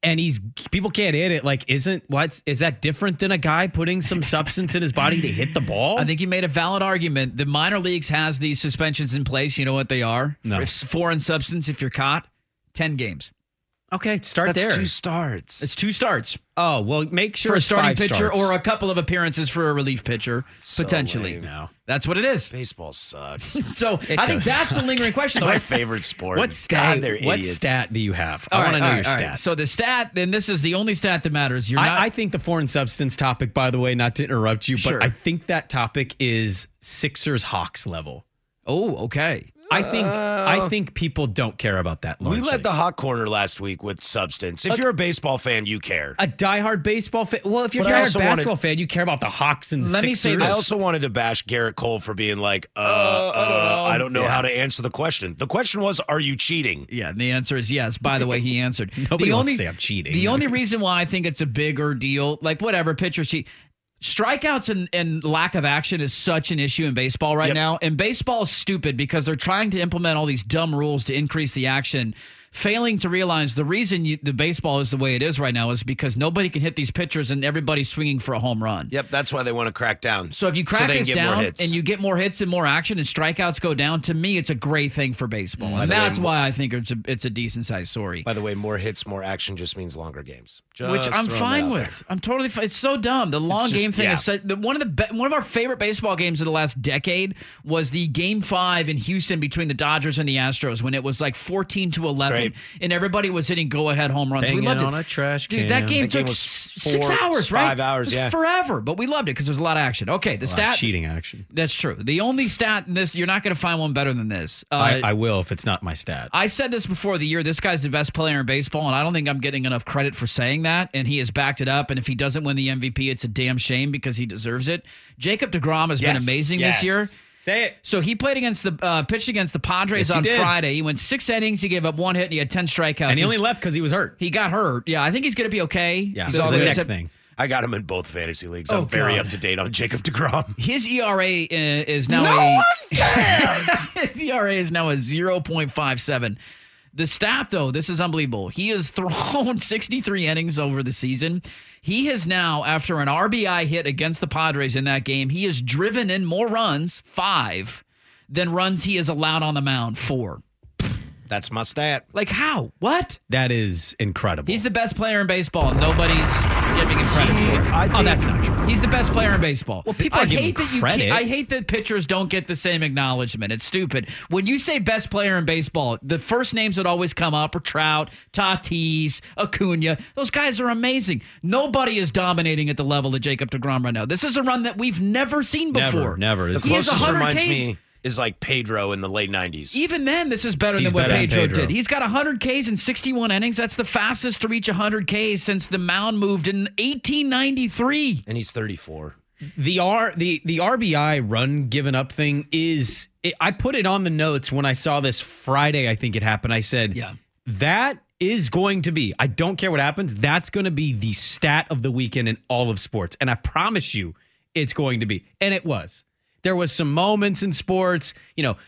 And he's people can't hit it. Like, isn't what's is that different than a guy putting some substance in his body to hit the ball? I think you made a valid argument. The minor leagues has these suspensions in place. You know what they are? No. If foreign substance, if you're caught, ten games. Okay, start That's there. two starts. It's two starts. Oh, well, make sure for a it's starting five pitcher starts. or a couple of appearances for a relief pitcher, So potentially. lame. No. That's what it is. Baseball sucks. So It I think does. that's the lingering question. It's my though. favorite sport. What stat? God, they're what idiots. stat do you have? All I want right, to know all your right, all stat. right. So the stat, then this is the only stat that matters. You're not. I, I think the foreign substance topic, by the way, not to interrupt you, but Sure. I think that topic is Sixers Hawks level. oh, okay. I think I think people don't care about that. We largely. led the hot corner last week with substance. If Okay. you're a baseball fan, you care. a diehard baseball fan. Well, if you're a But I diehard also basketball wanted- fan, you care about the Hawks and Let me say Sixers. this. I also wanted to bash Garrett Cole for being like, uh, uh, I don't know Yeah. how to answer the question. The question was, are you cheating? Yeah, and the answer is yes. By the way, he answered. Nobody the wants only, to say I'm cheating. The only reason why I think it's a bigger deal, like whatever, pitchers cheat. Strikeouts and, and lack of action is such an issue in baseball right Yep. now. And baseball is stupid because they're trying to implement all these dumb rules to increase the action, failing to realize the reason you, the baseball is the way it is right now is because nobody can hit these pitchers and everybody's swinging for a home run. Yep, that's why they want to crack down. So if you crack they this can get more down hits. and you get more hits and more action and strikeouts go down, to me, it's a great thing for baseball. By And the way, that's mo- why I think it's a, it's a decent sized story. By the way, more hits, more action just means longer games. Just Which I'm throwing that fine out with. there. I'm totally fine. It's so dumb. The long just- game thing yeah. is so, the, one of the be, one of our favorite baseball games of the last decade was the Game Five in Houston between the Dodgers and the Astros when it was like fourteen to eleven, great. and everybody was hitting go ahead home runs. Banging we loved it on a trash Dude, that can. game That game took was s- four- six hours, right? five hours, It was yeah. forever. But we loved it because there was a lot of action. Okay, the A lot of stat cheating action. That's true. The only stat in this, you're not going to find one better than this. Uh, I, I will if it's not my stat. I said this before the year. This guy's the best player in baseball, and I don't think I'm getting enough credit for saying that. And he has backed it up. And if he doesn't win the M V P, it's a damn shame because he deserves it. Jacob DeGrom has been Yes, amazing yes. this year. Say it. So he played against the uh, pitched against the Padres Yes, he on did. Friday. He went six innings. He gave up one hit, and he had ten strikeouts. And he only His- left because he was hurt. He got hurt. Yeah, I think he's going to be okay. Yeah, He's it was all a good. neck thing. I got him in both fantasy leagues. Oh, I'm very God. up to date on Jacob DeGrom. His E R A uh, is now No a one cares! his E R A is now a zero point five seven. The stat, though, this is unbelievable. He has thrown sixty-three innings over the season. He has now, after an R B I hit against the Padres in that game, he has driven in more runs, five, than runs he has allowed on the mound, four. That's my stat. Like how? What? That is incredible. He's the best player in baseball, and nobody's giving him credit He- for it. I oh, think- that's not true. He's the best player in baseball. Well, people I are giving hate that you credit. can't- I hate that pitchers don't get the same acknowledgement. It's stupid. When you say best player in baseball, the first names that always come up are Trout, Tatis, Acuna. Those guys are amazing. Nobody is dominating at the level of Jacob DeGrom right now. This is a run that we've never seen before. Never, never. The This He has closest one hundred reminds Ks. me is like Pedro in the late nineties. Even then, this is better He's than what better than Pedro, Pedro. did. He's got one hundred Ks in sixty-one innings. That's the fastest to reach one hundred Ks since the mound moved in eighteen ninety-three. And he's thirty-four. The R the the R B I run given up thing is it, I put it on the notes when I saw this Friday. I think it happened. I said, Yeah. that is going to be. I don't care what happens. That's going to be the stat of the weekend in all of sports, and I promise you, it's going to be. And it was. There was some moments in sports, you know,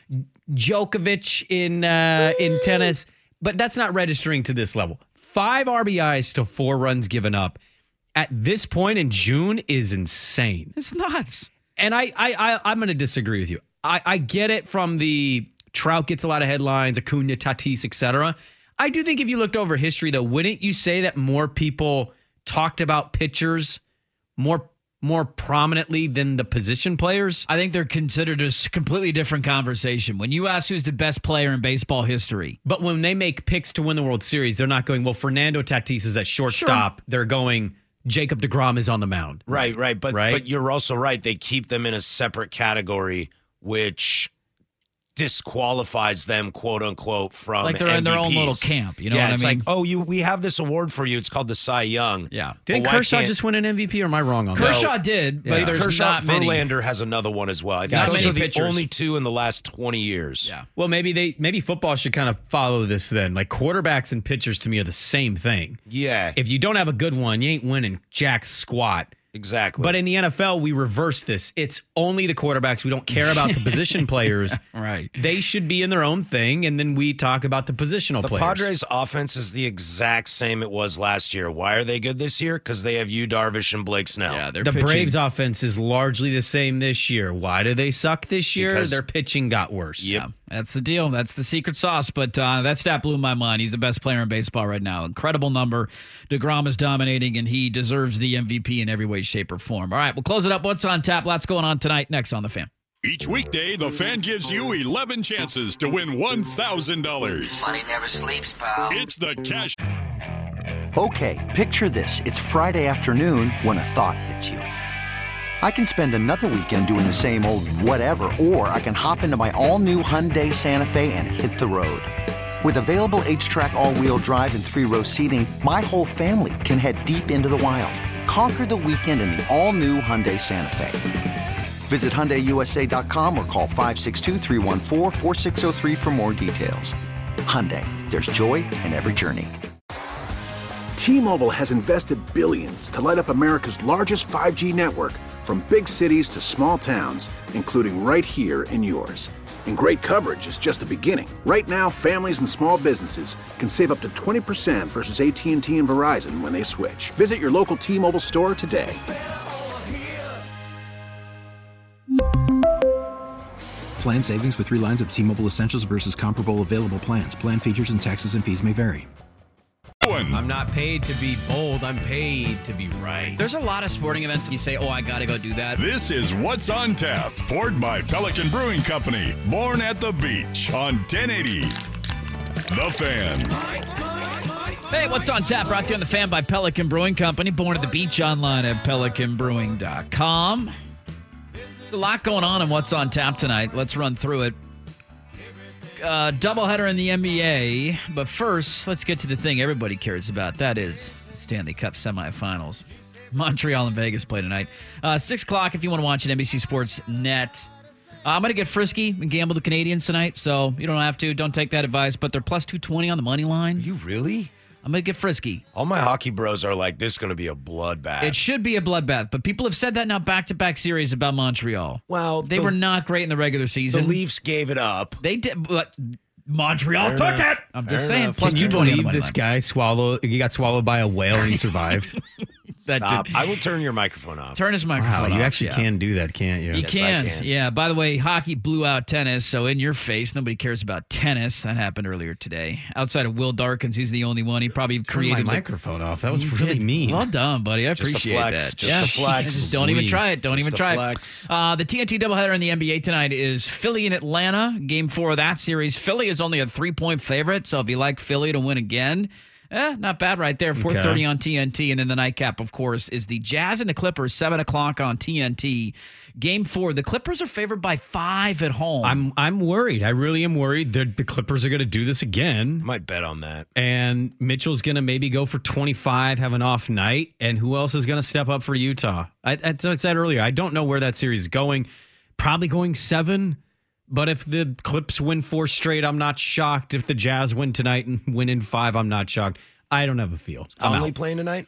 Djokovic in uh, in tennis, but that's not registering to this level. Five R B Is to four runs given up at this point in June is insane. It's nuts. And I, I, I I'm going to disagree with you. I, I get it from the Trout gets a lot of headlines, Acuna, Tatis, et cetera. I do think if you looked over history, though, wouldn't you say that more people talked about pitchers more more prominently than the position players? I think they're considered a s- completely different conversation. When you ask who's the best player in baseball history, But when they make picks to win the World Series, they're not going, well, Fernando Tatis is at shortstop. They're going, Jacob DeGrom is on the mound. Right, right. But Right? but you're also right. They keep them in a separate category, which disqualifies them, quote unquote, from like they're in their own M V Ps. little camp. You know yeah, what it's I mean? like, oh, you we have this award for you. It's called the Cy Young. Yeah. Didn't But why Kershaw can't- just win an M V P, or am I wrong on that? Kershaw did, but Yeah. there's Kershaw, not many. Verlander has another one as well. I think Not those many are the pitchers. only two in the last twenty years. Yeah. Well, maybe they maybe football should kind of follow this then. Like quarterbacks and pitchers to me are the same thing. Yeah. If you don't have a good one, you ain't winning jack squat. Exactly. But in the N F L, we reverse this. It's only the quarterbacks. We don't care about the position players. Right. They should be in their own thing, and then we talk about the positional the players. The Padres' offense is the exact same it was last year. Why are they good this year? Because they have Yu Darvish and Blake Snell. Yeah, the pitching. Braves' offense is largely the same this year. Why do they suck this year? Because their pitching got worse. Yep. Yeah, that's the deal. That's the secret sauce. But uh, that stat blew my mind. He's the best player in baseball right now. Incredible number. DeGrom is dominating, and he deserves the M V P in every way, shape, or form. All right, we'll close it up. What's on tap? Lots going on tonight. Next on The Fan. Each weekday, The Fan gives you eleven chances to win one thousand dollars. Money never sleeps, pal. It's the cash. Okay, picture this. It's Friday afternoon when a thought hits you. I can spend another weekend doing the same old whatever, or I can hop into my all-new Hyundai Santa Fe and hit the road. With available H-Track all-wheel drive and three-row seating, my whole family can head deep into the wild. Conquer the weekend in the all-new Hyundai Santa Fe. Visit Hyundai U S A dot com or call five six two, three one four, four six zero three for more details. Hyundai, there's joy in every journey. T-Mobile has invested billions to light up America's largest five G network, from big cities to small towns, including right here in yours. And great coverage is just the beginning. Right now, families and small businesses can save up to twenty percent versus A T and T and Verizon when they switch. Visit your local T-Mobile store today. Plan savings with three lines of T-Mobile Essentials versus comparable available plans. Plan features and taxes and fees may vary. I'm not paid to be bold. I'm paid to be right. There's a lot of sporting events that you say, oh, I got to go do that. This is What's on Tap, poured by Pelican Brewing Company. Born at the beach on ten eighty. The Fan. Hey, What's on Tap? Brought to you on The Fan by Pelican Brewing Company. Born at the beach, online at pelican brewing dot com. There's a lot going on in What's on Tap tonight. Let's run through it. Uh, doubleheader in the N B A. But first, let's get to the thing everybody cares about. That is Stanley Cup semifinals. Montreal and Vegas play tonight. Uh, six o'clock if you want to watch an N B C Sports Net. Uh, I'm going to get frisky and gamble the Canadians tonight, so you don't have to. Don't take that advice. But they're plus two twenty on the money line. You really? I'm going to get frisky. All my hockey bros are like, this is going to be a bloodbath. It should be a bloodbath, but people have said that now back-to-back series about Montreal. Well, they the, were not great in the regular season. The Leafs gave it up. They did, but Montreal Fair took enough. it. I'm just Fair saying. enough. Plus Can you two twenty believe on the this money guy swallowed? He got swallowed by a whale and he survived. That Stop. did- I will turn your microphone off. Turn his Wow, microphone off. you actually yeah. can do that, can't you? You Yes, I can. can. Yeah. By the way, hockey blew out tennis, so in your face, nobody cares about tennis. That happened earlier today. Outside of Will Darkins, he's the only one. He probably Turn created my the- microphone off. That was You really did. mean. Well done, buddy. I Just a appreciate flex. that. Just yeah. a flex. Just don't even Squeeze. try it. Don't Just even a try flex. it. Uh, the T N T doubleheader in the N B A tonight is Philly and Atlanta. Game four of that series. Philly is only a three-point favorite, so if you like Philly to win again, eh, not bad right there. four thirty Okay. on T N T. And then the nightcap, of course, is the Jazz and the Clippers, seven o'clock on T N T. Game four. The Clippers are favored by five at home. I'm I'm worried. I really am worried that the Clippers are going to do this again. Might bet on that. And Mitchell's going to maybe go for twenty-five, have an off night. And who else is going to step up for Utah? I, as I said earlier, I don't know where that series is going. Probably going seven. But if the Clips win four straight, I'm not shocked. If the Jazz win tonight and win in five, I'm not shocked. I don't have a feel. I'm Conley out. playing tonight?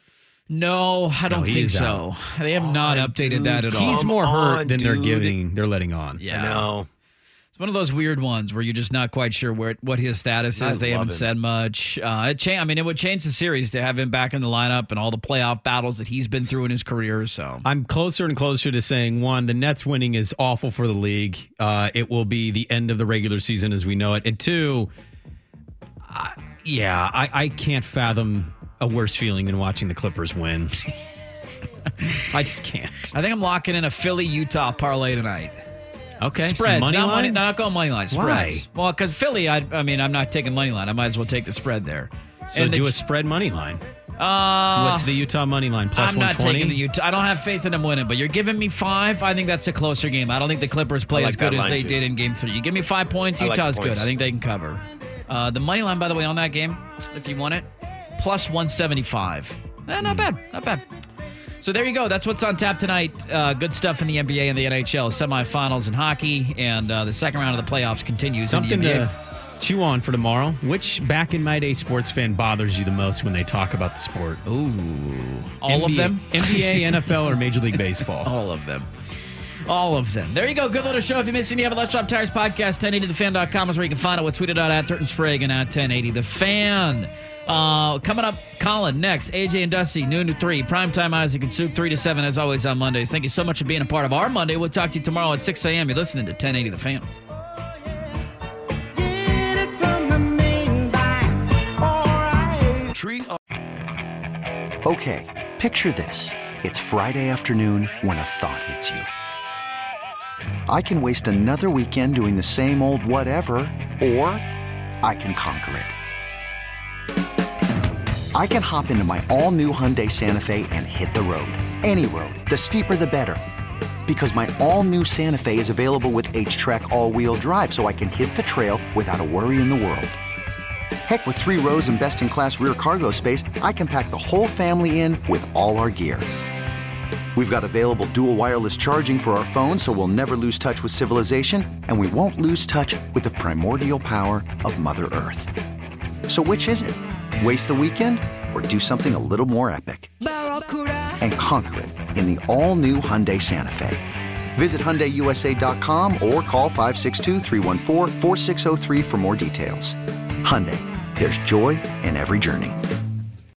no, I don't he think is so. out. They have not updated dude. that at all. He's more Come hurt on, than they're dude. giving. They're letting on. Yeah. I know. It's one of those weird ones where you're just not quite sure where what his status I is. They love haven't him. said much. Uh, it cha- I mean, it would change the series to have him back in the lineup and all the playoff battles that he's been through in his career. So I'm closer and closer to saying, one, the Nets winning is awful for the league. Uh, it will be the end of the regular season as we know it. And two, uh, yeah, I, I can't fathom a worse feeling than watching the Clippers win. I just can't. I think I'm locking in a Philly Utah parlay tonight. Okay, Spreads, money not line? money, not going money line. Why? Spreads. Well, because Philly, I, I mean, I'm not taking money line. I might as well take the spread there. So And the- do a spread money line. Uh, What's the Utah money line? Plus I'm not one twenty? taking the Utah. I don't have faith in them winning, but you're giving me five. I think that's a closer game. I don't think the Clippers play I like as good that as line, they too. did in Game Three. You give me five points. I like the Utah's good. points. I think they can cover. Uh, the money line, by the way, on that game, if you want it, plus one seventy-five. Eh, not bad. Not bad. So there you go. That's what's on tap tonight. Uh, good stuff in the N B A and the N H L. Semifinals in hockey, and uh, the second round of the playoffs continues. Something in the N B A. to Chew on for tomorrow. Which back in my day sports fan bothers you the most when they talk about the sport? Ooh. All N B A, of them? N B A, N F L, or Major League Baseball? All of them. All of them. There you go. Good little show. If you missed any of it, Let's Drop Tires Podcast, ten eighty the fan dot com is where you can find it. We'll tweet it out at Turton Sprague and at ten eighty The Fan. Uh, coming up, Colin, next. A J and Dusty, noon to three. Primetime Isaac and Soup, three to seven, as always, on Mondays. Thank you so much for being a part of our Monday. We'll talk to you tomorrow at six a.m. You're listening to ten eighty The Fan. Okay, picture this. It's Friday afternoon when a thought hits you. I can waste another weekend doing the same old whatever, or I can conquer it. I can hop into my all-new Hyundai Santa Fe and hit the road. Any road. The steeper, the better. Because my all-new Santa Fe is available with H-Track all-wheel drive, so I can hit the trail without a worry in the world. Heck, with three rows and best-in-class rear cargo space, I can pack the whole family in with all our gear. We've got available dual wireless charging for our phones, so we'll never lose touch with civilization, and we won't lose touch with the primordial power of Mother Earth. So which is it? Waste the weekend or do something a little more epic? And conquer it in the all-new Hyundai Santa Fe. Visit Hyundai U S A dot com or call five six two, three one four, four six zero three for more details. Hyundai, there's joy in every journey.